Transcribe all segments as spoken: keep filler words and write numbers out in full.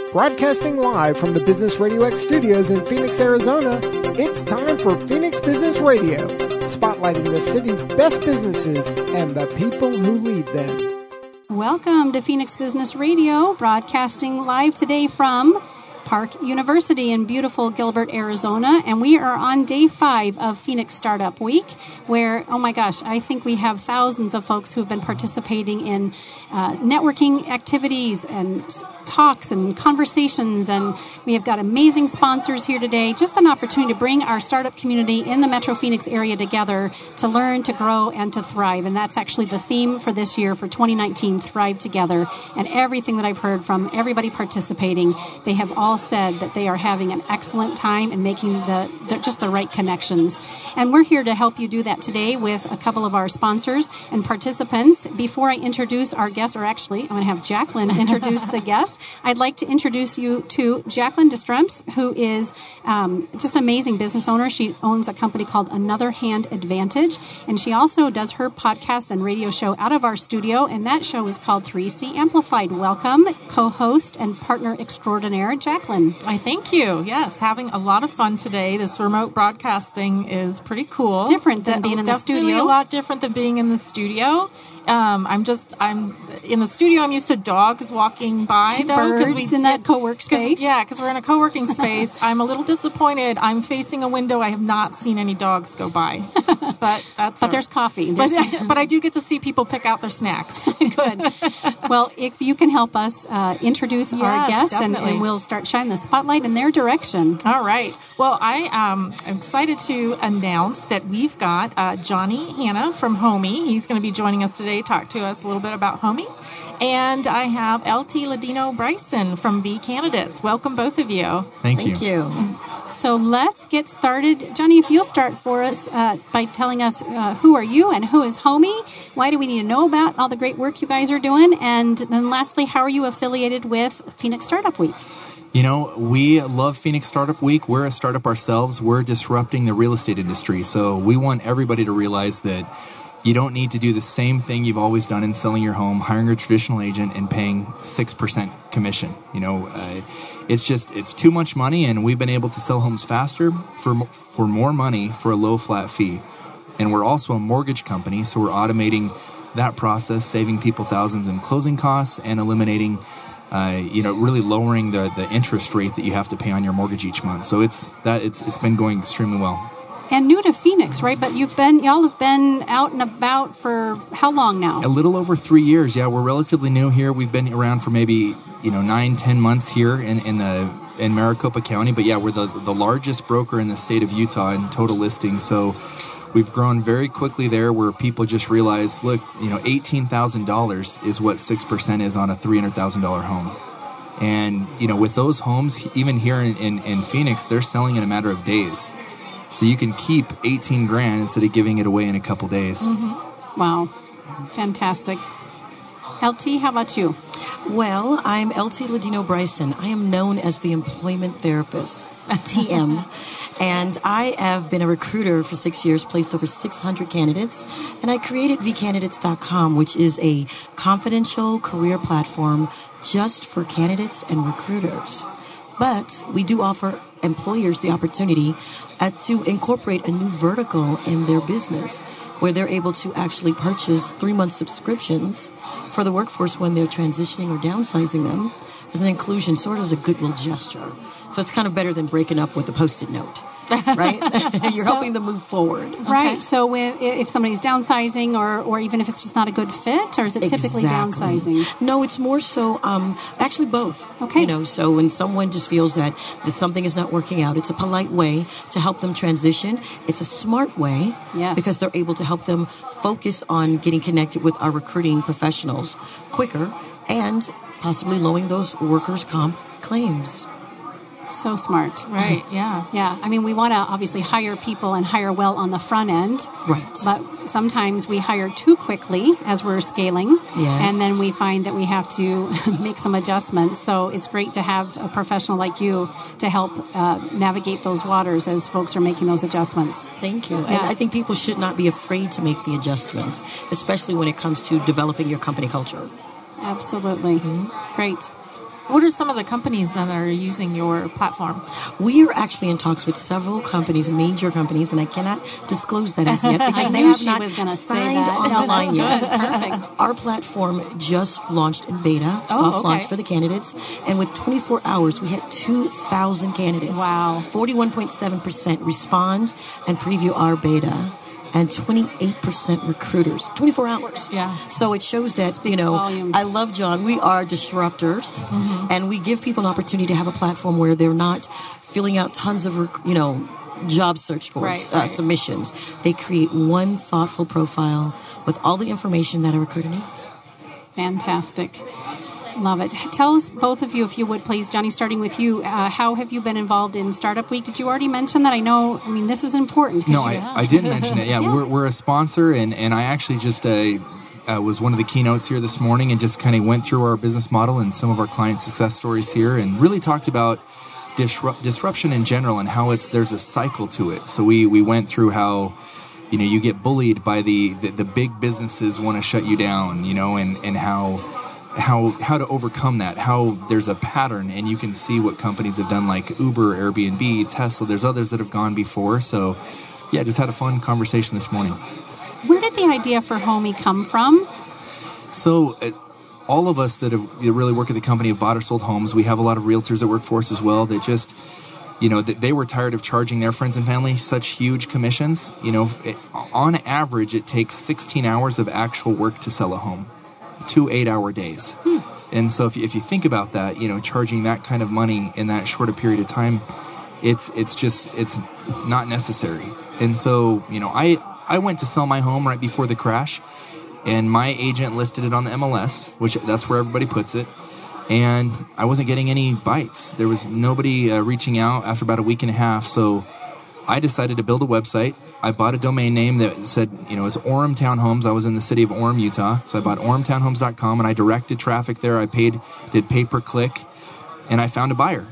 Broadcasting live from the Business Radio X studios in Phoenix, Arizona, it's time for Phoenix Business Radio, spotlighting the city's best businesses and the people who lead them. Welcome to Phoenix Business Radio, broadcasting live today from Park University in beautiful Gilbert, Arizona, and we are on day five of Phoenix Startup Week, where, oh my gosh, I think we have thousands of folks who have been participating in uh, networking activities and talks and conversations, and we have got amazing sponsors here today. Just an opportunity to bring our startup community in the Metro Phoenix area together to learn, to grow, and to thrive. And that's actually the theme for this year, for twenty nineteen, Thrive Together. And everything that I've heard from everybody participating, they have all said that they are having an excellent time and making the, the just the right connections. And we're here to help you do that today with a couple of our sponsors and participants. Before I introduce our guests, or actually, I'm going to have Jacqueline introduce the guests. I'd like to introduce you to Jacqueline Destremps, who is um, just an amazing business owner. She owns a company called Another Hand Advantage, and she also does her podcast and radio show out of our studio, and that show is called three C Amplified. Welcome, co-host and partner extraordinaire, Jacqueline. I thank you. Yes, having a lot of fun today. This remote broadcast thing is pretty cool. Different than being in the studio. Definitely a lot different than being in the studio. Um, I'm just, I'm in the studio. I'm used to dogs walking by, though. Birds we, in that co-work space. Yeah, because we're in a co-working space. I'm a little disappointed. I'm facing a window. I have not seen any dogs go by. But that's But there's right. coffee. There's but, but I do get to see people pick out their snacks. Good. Well, if you can help us uh, introduce yes, our guests, and, definitely. and we'll start shining the spotlight in their direction. All right. Well, I um, am excited to announce that we've got uh, Johnny Hanna from Homey. He's going to be joining us today, talk to us a little bit about Homey. And I have L T Ladino Bryson from V Candidates. Welcome, both of you. Thank, Thank you. you. So let's get started. Johnny, if you'll start for us uh, by telling us uh, who are you and who is Homey? Why do we need to know about all the great work you guys are doing? And then lastly, how are you affiliated with Phoenix Startup Week? You know, we love Phoenix Startup Week. We're a startup ourselves. We're disrupting the real estate industry. So we want everybody to realize that you don't need to do the same thing you've always done in selling your home, hiring a traditional agent and paying six percent commission. You know, uh, it's just, it's too much money, and we've been able to sell homes faster for, for more money for a low flat fee. And we're also a mortgage company, so we're automating that process, saving people thousands in closing costs and eliminating, uh, you know, really lowering the, the interest rate that you have to pay on your mortgage each month. So it's that it's it's been going extremely well. And new to Phoenix, right? But you've been, y'all have been out and about for how long now? A little over three years. Yeah, we're relatively new here. We've been around for maybe, you know, nine, ten months here in, in the in Maricopa County. But yeah, we're the the largest broker in the state of Utah in total listings. So we've grown very quickly there, where people just realize, look, you know, eighteen thousand dollars is what six percent is on a three hundred thousand dollars home. And, you know, with those homes, even here in, in, in Phoenix, they're selling in a matter of days. So you can keep eighteen grand instead of giving it away in a couple days. Mm-hmm. Wow. Fantastic. L T, how about you? Well, I'm L T Ladino Bryson. I am known as the employment therapist, T M. And I have been a recruiter for six years, placed over six hundred candidates. And I created V Candidates dot com, which is a confidential career platform just for candidates and recruiters. But we do offer employers the opportunity uh, to incorporate a new vertical in their business, where they're able to actually purchase three-month subscriptions for the workforce when they're transitioning or downsizing them as an inclusion, sort of as a goodwill gesture. So it's kind of better than breaking up with a Post-it note. Right? You're so, helping them move forward. Right. Okay. So if, if somebody's downsizing, or, or even if it's just not a good fit, or is it typically exactly. downsizing? No, it's more so, um, actually both. Okay. You know, so when someone just feels that something is not working out, it's a polite way to help them transition. It's a smart way. Yes. Because they're able to help them focus on getting connected with our recruiting professionals quicker and possibly lowering those workers' comp claims. So smart. Right, yeah. Yeah. I mean, we want to obviously hire people and hire well on the front end. Right. But sometimes we hire too quickly as we're scaling. Yes. And then we find that we have to make some adjustments. So it's great to have a professional like you to help uh, navigate those waters as folks are making those adjustments. Thank you. Yeah. And I think people should not be afraid to make the adjustments, especially when it comes to developing your company culture. Absolutely. Mm-hmm. Great. What are some of the companies that are using your platform? We are actually in talks with several companies, major companies, and I cannot disclose that as yet because I they knew have she not was gonna say signed that. on No, the line that's yet. good. Perfect. Our platform just launched in beta, Oh, soft okay. launch for the candidates, and with twenty-four hours, we had two thousand candidates. Wow. forty-one point seven percent respond and preview our beta, and twenty-eight percent recruiters. twenty-four hours. Yeah. So it shows that, Speaks you know, volumes. I love John. We are disruptors, Mm-hmm. and we give people an opportunity to have a platform where they're not filling out tons of, rec- you know, job search boards, Right, uh, right. submissions. They create one thoughtful profile with all the information that a recruiter needs. Fantastic. Love it. Tell us, both of you, if you would, please, Johnny, starting with you, uh, how have you been involved in Startup Week? Did you already mention that? I know, I mean, this is important. 'cause No, you- I, I did mention it. Yeah, Yeah. We're, we're a sponsor, and, and I actually just uh, uh, was one of the keynotes here this morning and just kind of went through our business model and some of our client success stories here and really talked about disrupt, disruption in general and how it's there's a cycle to it. So we, we went through how, you know, you get bullied by the, the, the big businesses want to shut you down, you know, and, and how... how how to overcome that, how there's a pattern, and you can see what companies have done like Uber, Airbnb, Tesla. There's others that have gone before. So, yeah, just had a fun conversation this morning. Where did the idea for Homey come from? So, uh, all of us that have that really work at the company have bought or sold homes. We have a lot of realtors that work for us as well that just, you know, they were tired of charging their friends and family such huge commissions. You know, it, on average, it takes sixteen hours of actual work to sell a home. Two eight-hour days. Hmm. And so if you, if you think about that, you know, charging that kind of money in that short a period of time, it's it's just, it's not necessary. And so, you know, I, I went to sell my home right before the crash, and my agent listed it on the M L S, which that's where everybody puts it, and I wasn't getting any bites. There was nobody uh, reaching out after about a week and a half, so I decided to build a website. I bought a domain name that said, you know, it was Orem Townhomes. I was in the city of Orem, Utah. So I bought orem townhomes dot com, and I directed traffic there. I paid, did pay per click, and I found a buyer.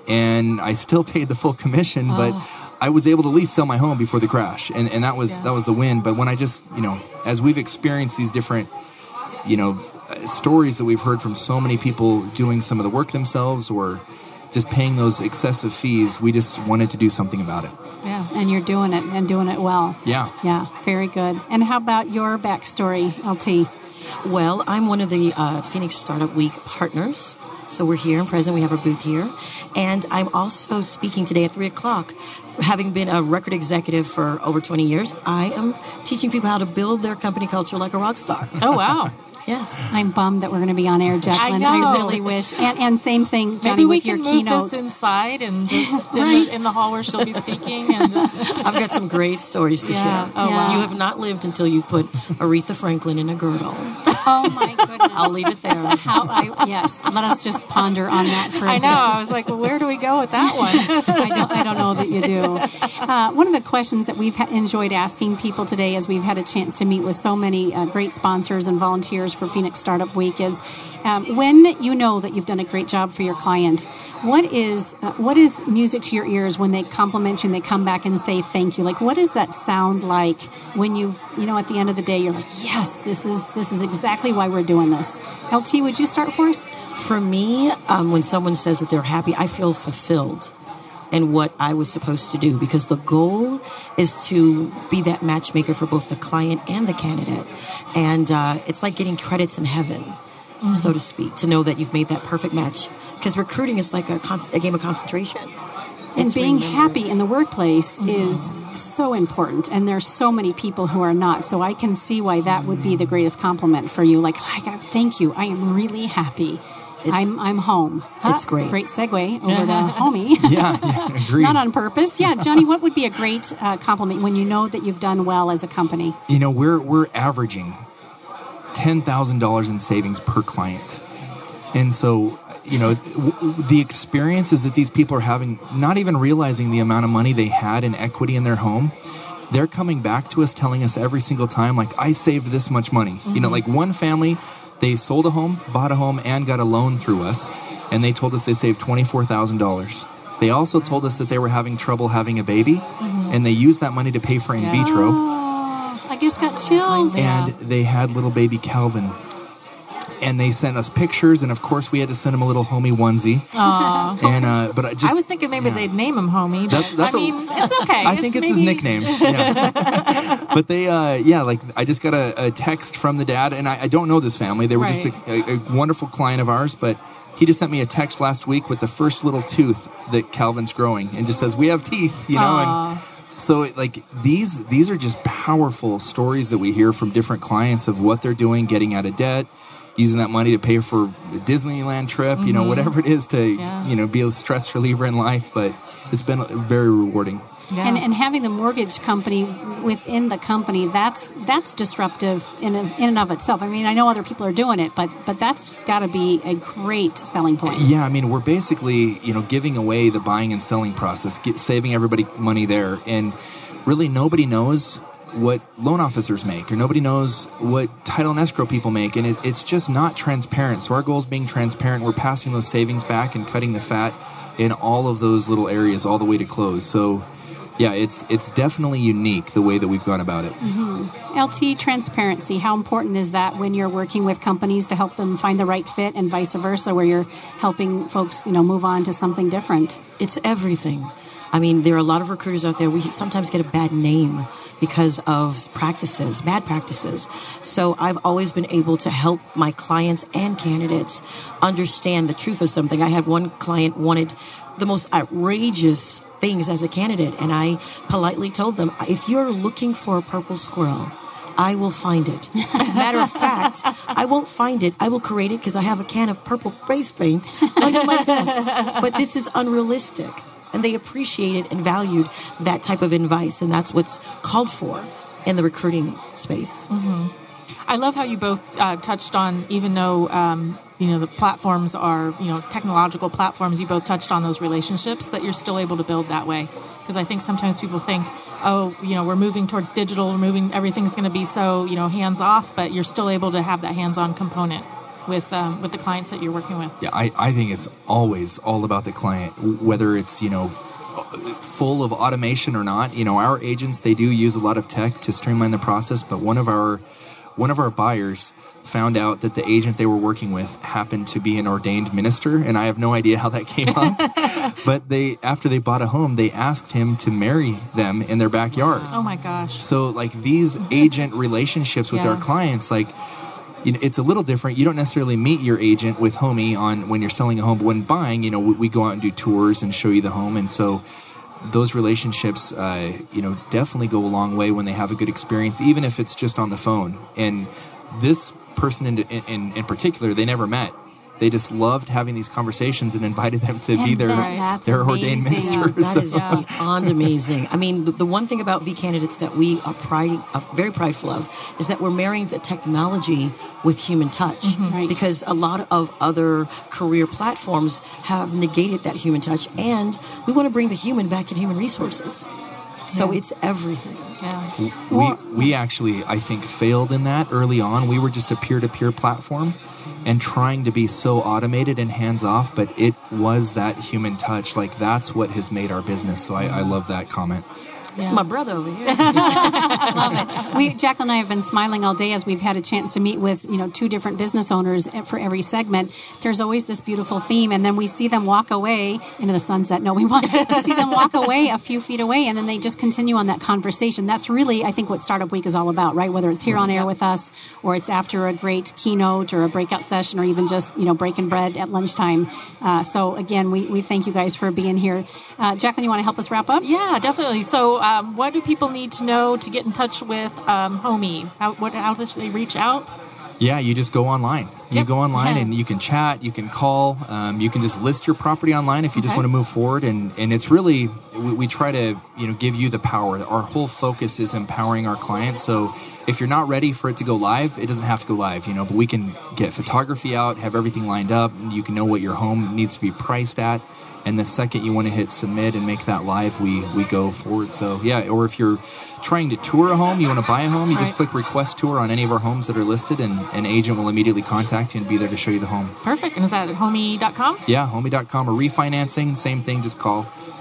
And I still paid the full commission, but I was able to at least sell my home before the crash. And, and that was, Yeah. that was the win. But when I just, you know, as we've experienced these different, you know, uh, stories that we've heard from so many people doing some of the work themselves or just paying those excessive fees, we just wanted to do something about it. Yeah. And you're doing it and doing it well. Yeah. Yeah, very good. And how about your backstory, L T? Well, I'm one of the uh, Phoenix Startup Week partners. So we're here in present. We have our booth here. And I'm also speaking today at three o'clock. Having been a record executive for over twenty years, I am teaching people how to build their company culture like a rock star. Oh, wow. Yes. I'm bummed that we're going to be on air, Jacqueline. I know. really wish. And, and same thing, Johnny, Maybe we with can your move keynote. this inside and just in, Right. the, in the hall where she'll be speaking. And just, I've got some great stories to Yeah. share. Oh, wow. You have not lived until you've put Aretha Franklin in a girdle. Oh, my goodness. I'll leave it there. How I, yes, let us just ponder on that for a I know. bit. I was like, well, where do we go with that one? I don't, I don't know that you do. Uh, one of the questions that we've ha- enjoyed asking people today as we've had a chance to meet with so many uh, great sponsors and volunteers for Phoenix Startup Week is um, when you know that you've done a great job for your client, what is uh, what is music to your ears when they compliment you and they come back and say thank you? Like, what does that sound like when you've, you know, at the end of the day, you're like, yes, this is this is exactly why we're doing this. L T, would you start for us? For me, um, when someone says that they're happy, I feel fulfilled in what I was supposed to do because the goal is to be that matchmaker for both the client and the candidate. And uh, it's like getting credits in heaven, mm-hmm. so to speak, to know that you've made that perfect match. Because recruiting is like a, con- a game of concentration. And It's being remember- happy in the workplace is so important. And there's so many people who are not. So I can see why that would be the greatest compliment for you. Like, like thank you. I am really happy. It's- I'm I'm home. It's Ah, great. Great segue over to Homey. Yeah, yeah, agreed. Not on purpose. Yeah, Johnny, what would be a great uh, compliment when you know that you've done well as a company? You know, we're we're averaging ten thousand dollars in savings per client. And so, you know, w- the experiences that these people are having, not even realizing the amount of money they had in equity in their home, they're coming back to us telling us every single time, like, I saved this much money. Mm-hmm. You know, like one family, they sold a home, bought a home, and got a loan through us, and they told us they saved twenty-four thousand dollars. They also told us that they were having trouble having a baby, mm-hmm. and they used that money to pay for in Yeah. vitro. Oh, I just got chills. And they had little baby Calvin. and they sent us pictures, and of course we had to send them a little homie onesie. Aww. And uh, but I just I was thinking maybe yeah. they'd name him Homie. But That's- that's I a- mean, it's okay. I think it's his maybe- nickname. Yeah. But they, uh, yeah, like I just got a, a text from the dad, and I, I don't know this family. They were Right. just a, a, a wonderful client of ours, but he just sent me a text last week with the first little tooth that Calvin's growing, and just says, "We have teeth," you know. Aw. And so, like these, these are just powerful stories that we hear from different clients of what they're doing, getting out of debt, using that money to pay for a Disneyland trip, you know, whatever it is to, Yeah. you know, be a stress reliever in life. But it's been very rewarding. Yeah. And, and having the mortgage company within the company, that's that's disruptive in a, in and of itself. I mean, I know other people are doing it, but but that's got to be a great selling point. Yeah, I mean, we're basically, you know, giving away the buying and selling process, get, saving everybody money there. And really nobody knows what loan officers make, or nobody knows what title and escrow people make. And it, it's just not transparent. So our goal is being transparent. We're passing those savings back and cutting the fat in all of those little areas all the way to close. So yeah, it's it's definitely unique the way that we've gone about it. L T, transparency, how important is that when you're working with companies to help them find the right fit, and vice versa, where you're helping folks, you know, move on to something different? It's everything. I mean, there are a lot of recruiters out there. We sometimes get a bad name because of practices, bad practices. So I've always been able to help my clients and candidates understand the truth of something. I had one client wanted the most outrageous things as a candidate, and I politely told them, if you're looking for a purple squirrel, I will find it. Matter of fact, I won't find it. I will create it because I have a can of purple face paint under my desk. But this is unrealistic. And they appreciated and valued that type of advice, and that's what's called for in the recruiting space. Mm-hmm. I love how you both uh, touched on, even though um, you know the platforms are you know technological platforms, you both touched on those relationships that you're still able to build that way. Because I think sometimes people think, oh, you know, we're moving towards digital, we're moving, everything's going to be so you know hands off, but you're still able to have that hands on component with um, with the clients that you're working with. Yeah, I, I think it's always all about the client, whether it's, you know, full of automation or not. You know, our agents, they do use a lot of tech to streamline the process, but one of our one of our buyers found out that the agent they were working with happened to be an ordained minister, and I have no idea how that came up. But they, after they bought a home, they asked him to marry them in their backyard. Oh my gosh. So like these agent relationships with Yeah. our clients, like, you know, it's a little different. You don't necessarily meet your agent with Homie on when you're selling a home, but when buying, you know, we, we go out and do tours and show you the home. And so those relationships, uh, you know, definitely go a long way when they have a good experience, even if it's just on the phone. And this person in, in, in particular, they never met. They just loved having these conversations and invited them to And be their, that- that's their ordained amazing. minister. That is So- beyond amazing. I mean, the, the one thing about V candidates that we are pride, are very prideful of is that we're marrying the technology with human touch. Right. Because a lot of other career platforms have negated that human touch, and we want to bring the human back in human resources. So Yeah. it's everything. Yeah. we we actually, I think, failed in that early on. We were just a peer-to-peer platform and trying to be so automated and hands-off, but it was that human touch. Like, that's what has made our business. So I, I love that comment. It's my brother over here. Love it. We, Jacqueline and I have been smiling all day as we've had a chance to meet with, you know, two different business owners for every segment. There's always this beautiful theme, and then we see them walk away into the sunset. No, we want to see them walk away a few feet away, and then they just continue on that conversation. That's really, I think, what Startup Week is all about, right? Whether it's here on air with us, or it's after a great keynote or a breakout session, or even just, you know, breaking bread at lunchtime. Uh, so again, we, we thank you guys for being here. Uh, Jacqueline, you want to help us wrap up? Yeah, definitely. So, um, what do people need to know to get in touch with um, Homie? How, what, how should they reach out? Yeah, you just go online. You Yep. go online Yeah. and you can chat, you can call, um, you can just list your property online if you just Okay. want to move forward. And, and it's really, we, we try to, you know, give you the power. Our whole focus is empowering our clients. So if you're not ready for it to go live, it doesn't have to go live, you know, but we can get photography out, have everything lined up. You can know what your home needs to be priced at. And the second you want to hit submit and make that live, we, we go forward. So, yeah, or if you're trying to tour a home, you want to buy a home, you Right. just click request tour on any of our homes that are listed, and an agent will immediately contact you and be there to show you the home. Perfect. And is that at homie dot com? Yeah, homie dot com, or refinancing, same thing, just call.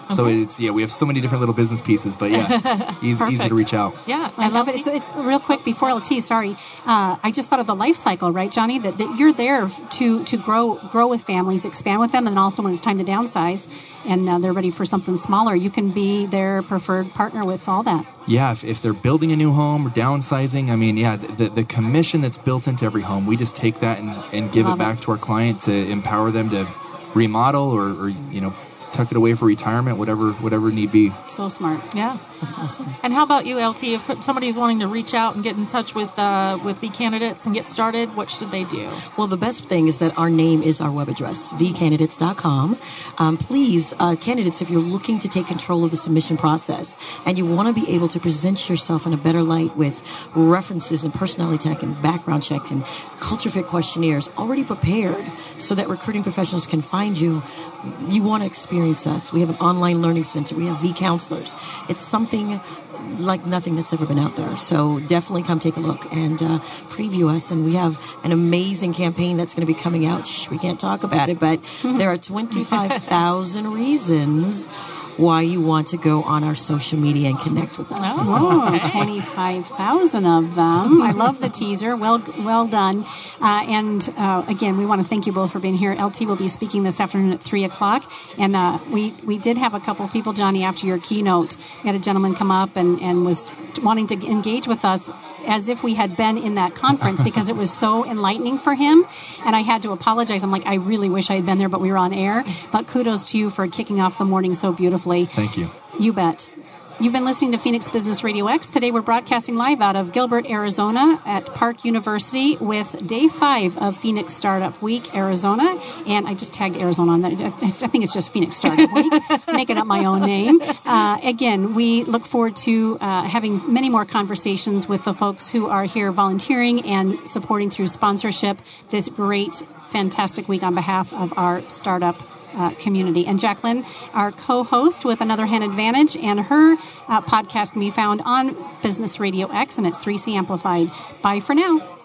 So Okay. it's, yeah, we have so many different little business pieces, but yeah, easy, easy Perfect. to reach out. Yeah, I and love L it. T? It's, it's real quick before L T. Sorry, uh, I just thought of the life cycle, right, Johnny? That, that you're there to to grow grow with families, expand with them, and then also when it's time to downsize and uh, they're ready for something smaller, you can be their preferred partner with all that. Yeah, if, if they're building a new home or downsizing, I mean, yeah, the, the commission that's built into every home, we just take that and, and give Love it back it. to our client to empower them to remodel or, or, you know, tuck it away for retirement, whatever whatever need be. So smart. Yeah. That's awesome. And how about you, L T? If somebody's wanting to reach out and get in touch with uh, with V Candidates and get started, what should they do? Well, the best thing is that our name is our web address, v candidates dot com. Um, please, uh, candidates, if you're looking to take control of the submission process and you want to be able to present yourself in a better light with references and personality check and background check and culture fit questionnaires already prepared so that recruiting professionals can find you, you want to experience us. We have an online learning center. We have V counselors. It's something like nothing that's ever been out there. So definitely come take a look and uh, preview us. And we have an amazing campaign that's going to be coming out. Shh, we can't talk about it, but there are twenty-five thousand reasons why you want to go on our social media and connect with us. Oh, Okay. twenty-five thousand of them. I love the teaser. Well, well done. Uh, and uh, again, we want to thank you both for being here. L T will be speaking this afternoon at three o'clock. And uh, we, we did have a couple of people, Johnny, after your keynote. We had a gentleman come up and, and was wanting to engage with us as if we had been in that conference because it was so enlightening for him. And I had to apologize. I'm like, I really wish I had been there, but we were on air. But kudos to you for kicking off the morning so beautifully. Thank you. You bet. You've been listening to Phoenix Business Radio X. Today we're broadcasting live out of Gilbert, Arizona at Park University with day five of Phoenix Startup Week, Arizona. And I just tagged Arizona on that. I think it's just Phoenix Startup Week. Making up my own name. Uh, again, we look forward to uh, having many more conversations with the folks who are here volunteering and supporting through sponsorship this great, fantastic week on behalf of our startup Uh, community. And Jacqueline, our co-host with Another Hand Advantage, and her uh, podcast can be found on Business Radio X, and it's three C Amplified. Bye for now.